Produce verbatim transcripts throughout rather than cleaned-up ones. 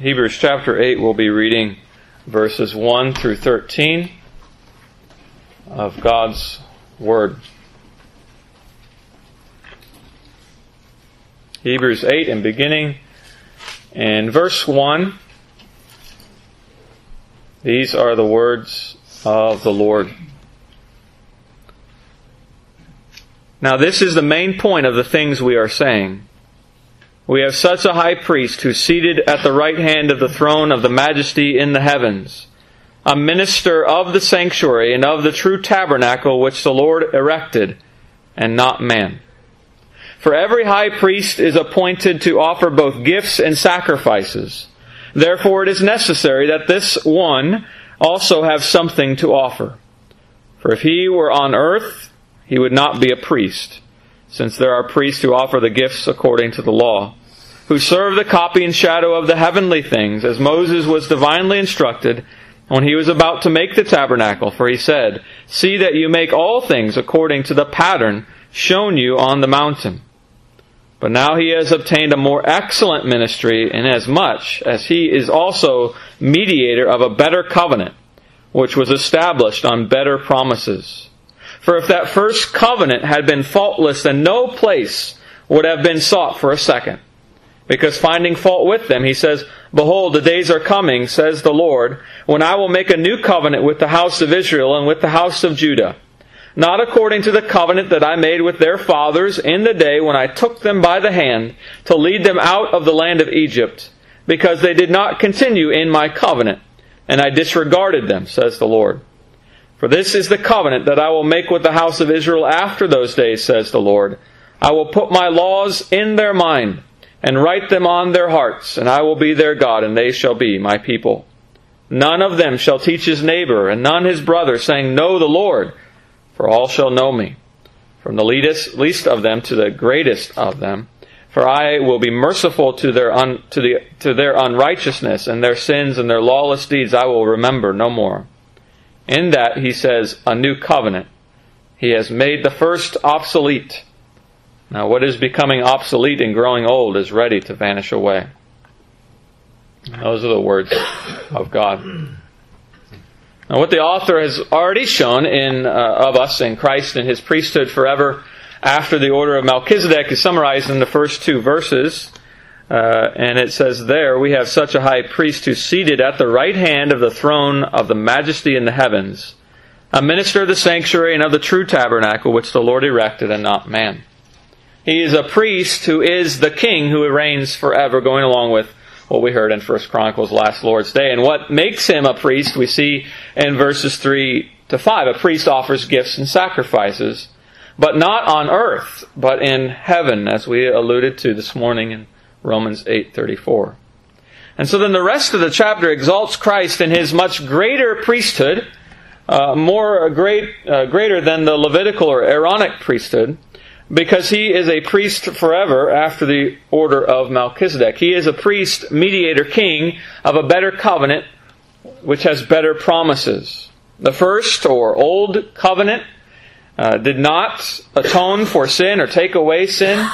Hebrews chapter eight, we'll be reading verses one through thirteen of God's Word. Hebrews eight, and beginning in verse one, these are the words of the Lord. Now this is the main point of the things we are saying. We have such a high priest who's seated at the right hand of the throne of the majesty in the heavens, a minister of the sanctuary and of the true tabernacle which the Lord erected, and not man. For every high priest is appointed to offer both gifts and sacrifices. Therefore it is necessary that this one also have something to offer. For if he were on earth, he would not be a priest, since there are priests who offer the gifts according to the law, who serve the copy and shadow of the heavenly things, as Moses was divinely instructed when he was about to make the tabernacle. For he said, "See that you make all things according to the pattern shown you on the mountain." But now he has obtained a more excellent ministry, inasmuch as he is also mediator of a better covenant, which was established on better promises. For if that first covenant had been faultless, then no place would have been sought for a second. Because finding fault with them, he says, "Behold, the days are coming, says the Lord, when I will make a new covenant with the house of Israel and with the house of Judah, not according to the covenant that I made with their fathers in the day when I took them by the hand to lead them out of the land of Egypt, because they did not continue in my covenant, and I disregarded them, says the Lord. For this is the covenant that I will make with the house of Israel after those days, says the Lord. I will put my laws in their mind, and write them on their hearts, and I will be their God, and they shall be my people. None of them shall teach his neighbor, and none his brother, saying, Know the Lord, for all shall know me, from the least, least of them to the greatest of them. For I will be merciful to their un, to the to their unrighteousness, and their sins and their lawless deeds I will remember no more. In that, he says, a new covenant. He has made the first obsolete. Now, what is becoming obsolete and growing old is ready to vanish away. Those are the words of God. Now, what the author has already shown in uh, of us in Christ and His priesthood forever after the order of Melchizedek is summarized in the first two verses. Uh, and it says there, we have such a high priest who's seated at the right hand of the throne of the majesty in the heavens, a minister of the sanctuary and of the true tabernacle which the Lord erected and not man. He is a priest who is the king who reigns forever, going along with what we heard in First Chronicles last Lord's Day. And what makes him a priest, we see in verses three to five. A priest offers gifts and sacrifices, but not on earth, but in heaven, as we alluded to this morning in Romans eight thirty-four. And so then the rest of the chapter exalts Christ in His much greater priesthood, uh, more great, uh, greater than the Levitical or Aaronic priesthood, because He is a priest forever after the order of Melchizedek. He is a priest, mediator, king of a better covenant which has better promises. The first or old covenant uh, did not atone for sin or take away sin.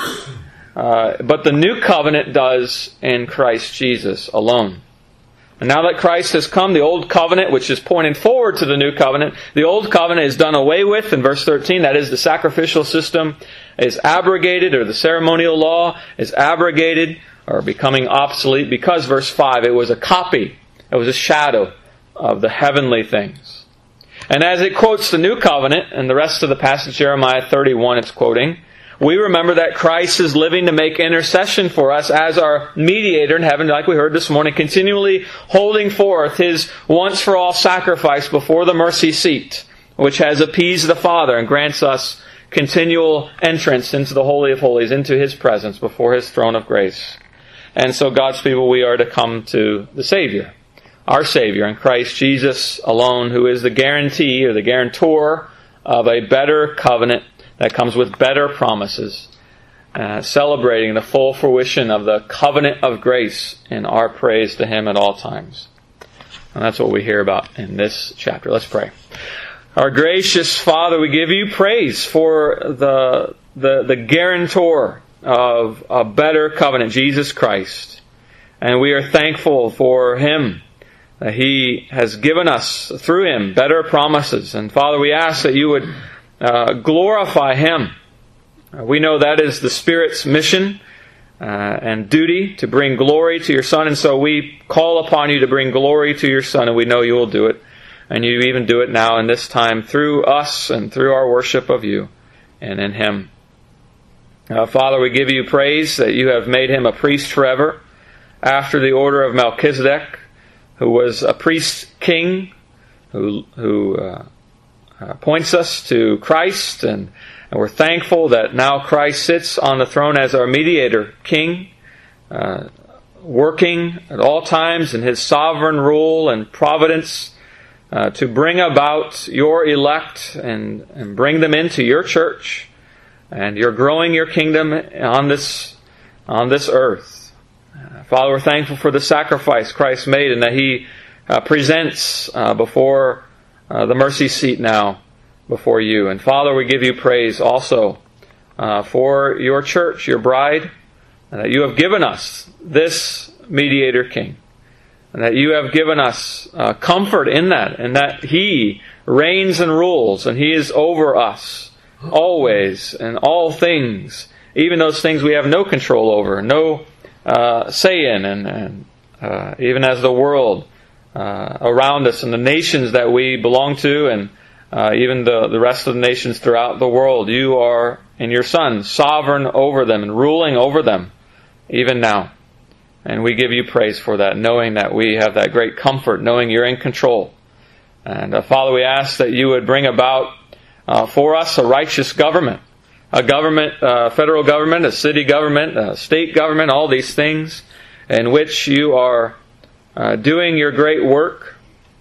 Uh, but the new covenant does in Christ Jesus alone. And now that Christ has come, the old covenant, which is pointing forward to the new covenant, the old covenant is done away with in verse thirteen. That is, the sacrificial system is abrogated, or the ceremonial law is abrogated, or becoming obsolete, because, verse five, it was a copy, it was a shadow of the heavenly things. And as it quotes the new covenant, and the rest of the passage, Jeremiah thirty-one, it's quoting, we remember that Christ is living to make intercession for us as our mediator in heaven, like we heard this morning, continually holding forth His once-for-all sacrifice before the mercy seat, which has appeased the Father and grants us continual entrance into the Holy of Holies, into His presence before His throne of grace. And so, God's people, we are to come to the Savior, our Savior in Christ Jesus alone, who is the guarantee or the guarantor of a better covenant that comes with better promises, uh, celebrating the full fruition of the covenant of grace in our praise to Him at all times. And that's what we hear about in this chapter. Let's pray. Our gracious Father, we give You praise for the, the, the guarantor of a better covenant, Jesus Christ. And we are thankful for Him. That He has given us, through Him, better promises. And Father, we ask that You would uh, glorify Him. Uh, we know that is the Spirit's mission uh, and duty, to bring glory to Your Son. And so we call upon You to bring glory to Your Son, and we know You will do it. And You even do it now in this time through us and through our worship of You and in Him. Uh, Father, we give You praise that You have made Him a priest forever, after the order of Melchizedek, who was a priest king, who who uh, uh, points us to Christ, and, and we're thankful that now Christ sits on the throne as our mediator king, uh, working at all times in His sovereign rule and providence uh, to bring about Your elect and, and bring them into Your church, and You're growing Your kingdom on this on this earth. Father, we're thankful for the sacrifice Christ made, and that He uh, presents uh, before uh, the mercy seat now before You. And Father, we give You praise also uh, for Your church, Your bride, and that You have given us this mediator king, and that You have given us uh, comfort in that, and that He reigns and rules, and He is over us always and all things, even those things we have no control over, no Uh, say in, and, and uh, even as the world uh, around us and the nations that we belong to, and uh, even the, the rest of the nations throughout the world, You are, and Your Son, sovereign over them and ruling over them even now. And we give You praise for that, knowing that we have that great comfort, knowing You're in control. And uh, Father, we ask that You would bring about uh, for us a righteous government. A government, uh, federal government, a city government, a state government, all these things in which You are uh, doing Your great work,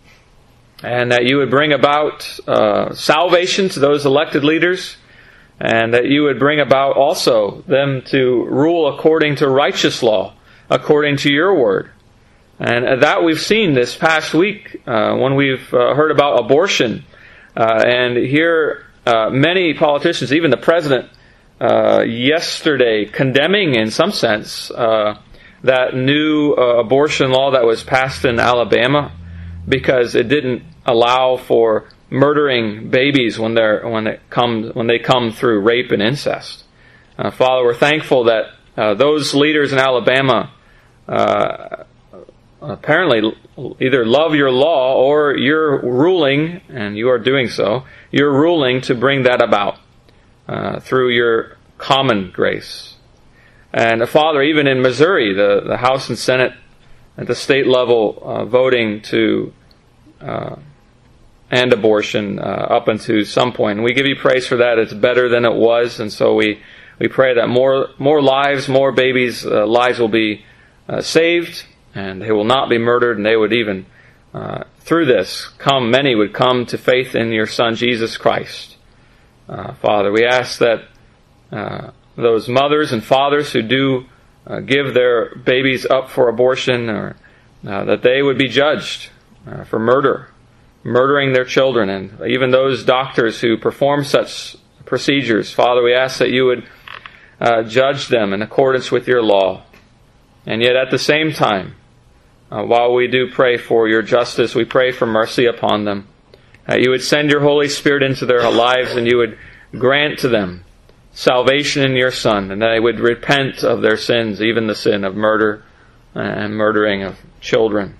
and that You would bring about uh, salvation to those elected leaders, and that You would bring about also them to rule according to righteous law, according to Your word. And that we've seen this past week uh, when we've uh, heard about abortion, uh, and here Uh, many politicians, even the president, uh, yesterday condemning, in some sense, uh, that new uh, abortion law that was passed in Alabama, because it didn't allow for murdering babies when they're when it comes when they come through rape and incest. Uh, Father, we're thankful that uh, those leaders in Alabama uh, apparently either love Your law or You're ruling, and You are doing so. You're ruling to bring that about uh, through Your common grace. And uh, Father, even in Missouri, the, the House and Senate at the state level uh, voting to uh, end abortion uh, up until some point. And we give You praise for that. It's better than it was. And so we, we pray that more more lives, more babies' uh, lives will be uh, saved, and they will not be murdered, and they would even Uh, through this, come many would come to faith in Your Son, Jesus Christ. Uh, Father, we ask that uh, those mothers and fathers who do uh, give their babies up for abortion, or uh, that they would be judged uh, for murder, murdering their children, and even those doctors who perform such procedures. Father, we ask that You would uh, judge them in accordance with Your law. And yet at the same time, Uh, while we do pray for Your justice, we pray for mercy upon them. That You would send Your Holy Spirit into their lives, and You would grant to them salvation in Your Son, and that they would repent of their sins, even the sin of murder and murdering of children.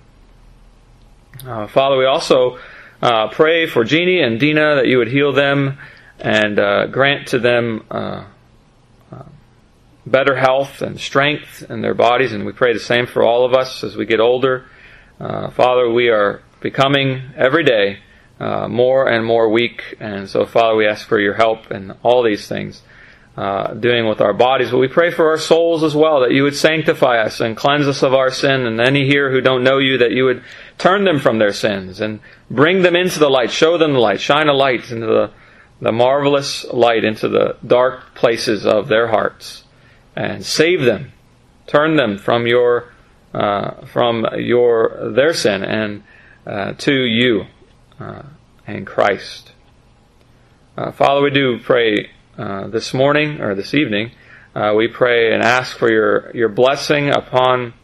Uh, Father, we also uh, pray for Jeannie and Dina, that You would heal them and uh, grant to them uh, better health and strength in their bodies, and we pray the same for all of us as we get older. Uh, Father, we are becoming every day uh, more and more weak, and so Father, we ask for Your help in all these things, uh, doing with our bodies, but we pray for our souls as well, that You would sanctify us and cleanse us of our sin, and any here who don't know You, that You would turn them from their sins and bring them into the light, show them the light, shine a light into the, the marvelous light into the dark places of their hearts. And save them, turn them from your, uh, from your their sin and uh, to You uh, and Christ. Uh, Father, we do pray uh, this morning or this evening. Uh, we pray and ask for your your blessing upon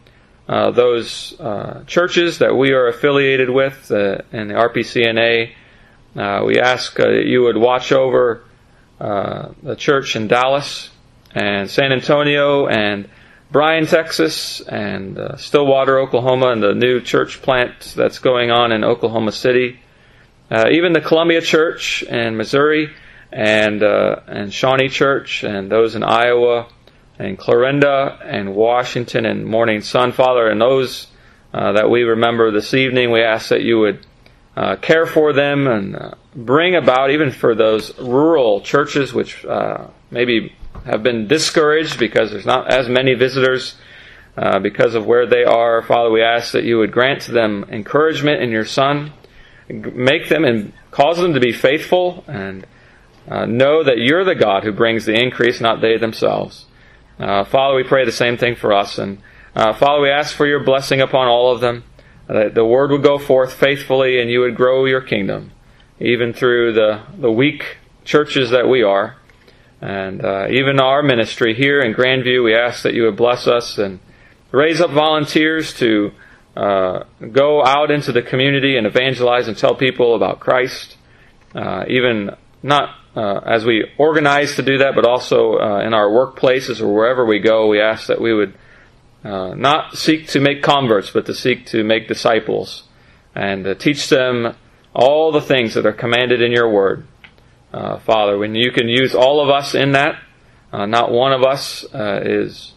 uh, those uh, churches that we are affiliated with uh, in the R P C N A. Uh, we ask uh, that you would watch over uh, the church in Dallas and San Antonio and Bryan, Texas, and uh, Stillwater, Oklahoma, and the new church plant that's going on in Oklahoma City. Uh, even the Columbia Church in Missouri, and uh, and Shawnee Church, and those in Iowa, and Clarinda, and Washington, and Morning Sun, Father, and those uh, that we remember this evening, we ask that you would uh, care for them and uh, bring about, even for those rural churches which uh, maybe have been discouraged because there's not as many visitors uh, because of where they are. Father, we ask that you would grant to them encouragement in your Son, make them and cause them to be faithful, and uh, know that you're the God who brings the increase, not they themselves. Uh, Father, we pray the same thing for us. And uh, Father, we ask for your blessing upon all of them, that the word would go forth faithfully and you would grow your kingdom, even through the, the weak churches that we are. And uh, even our ministry here in Grandview, we ask that you would bless us and raise up volunteers to uh, go out into the community and evangelize and tell people about Christ. Uh, even not uh, as we organize to do that, but also uh, in our workplaces or wherever we go, we ask that we would uh, not seek to make converts, but to seek to make disciples and to teach them all the things that are commanded in your word. Uh, Father, when you can use all of us in that, uh, not one of us uh, is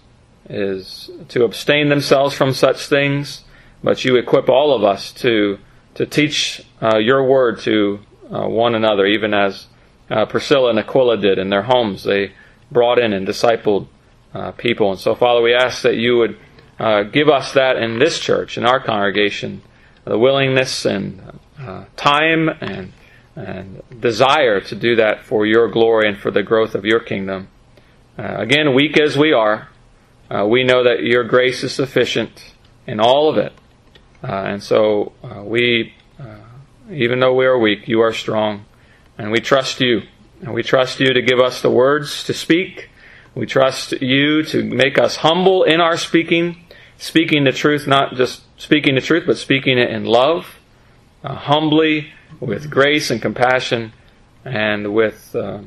is to abstain themselves from such things, but you equip all of us to to teach uh, your word to uh, one another, even as uh, Priscilla and Aquila did in their homes. They brought in and discipled uh, people. And so, Father, we ask that you would uh, give us that in this church, in our congregation, the willingness and uh, time and and desire to do that for your glory and for the growth of your kingdom. Uh, again, weak as we are, uh, we know that your grace is sufficient in all of it. Uh, and so uh, we, uh, even though we are weak, you are strong. And we trust you. And we trust you to give us the words to speak. We trust you to make us humble in our speaking, speaking the truth, not just speaking the truth, but speaking it in love, uh, humbly, with grace and compassion, and with uh,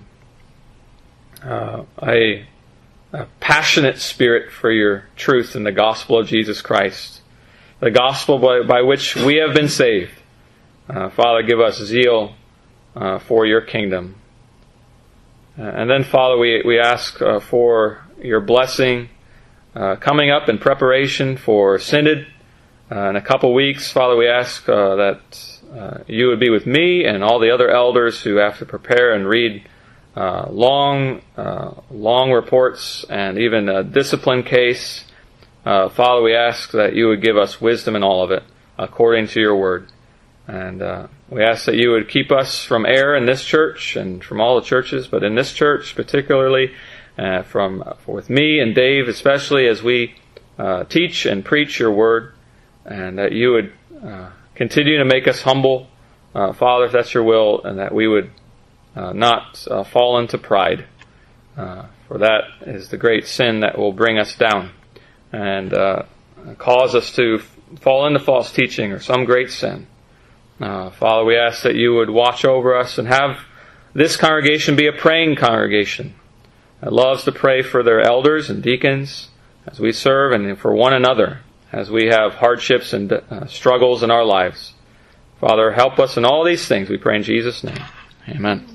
uh, a, a passionate spirit for your truth in the gospel of Jesus Christ, the gospel by, by which we have been saved. Uh, Father, give us zeal uh, for your kingdom. Uh, and then, Father, we, we ask uh, for your blessing uh, coming up in preparation for Synod uh, in a couple weeks. Father, we ask uh, that Uh, you would be with me and all the other elders who have to prepare and read uh, long, uh, long reports and even a discipline case. Uh, Father, we ask that you would give us wisdom in all of it, according to your word. And uh, we ask that you would keep us from error in this church and from all the churches, but in this church particularly, uh, from uh, with me and Dave especially, as we uh, teach and preach your word, and that you would uh, continue to make us humble, uh, Father, if that's your will, and that we would uh, not uh, fall into pride. Uh, for that is the great sin that will bring us down and uh, cause us to f- fall into false teaching or some great sin. Uh, Father, we ask that you would watch over us and have this congregation be a praying congregation that loves to pray for their elders and deacons as we serve, and for one another as we have hardships and uh, struggles in our lives. Father, help us in all these things, we pray in Jesus' name. Amen.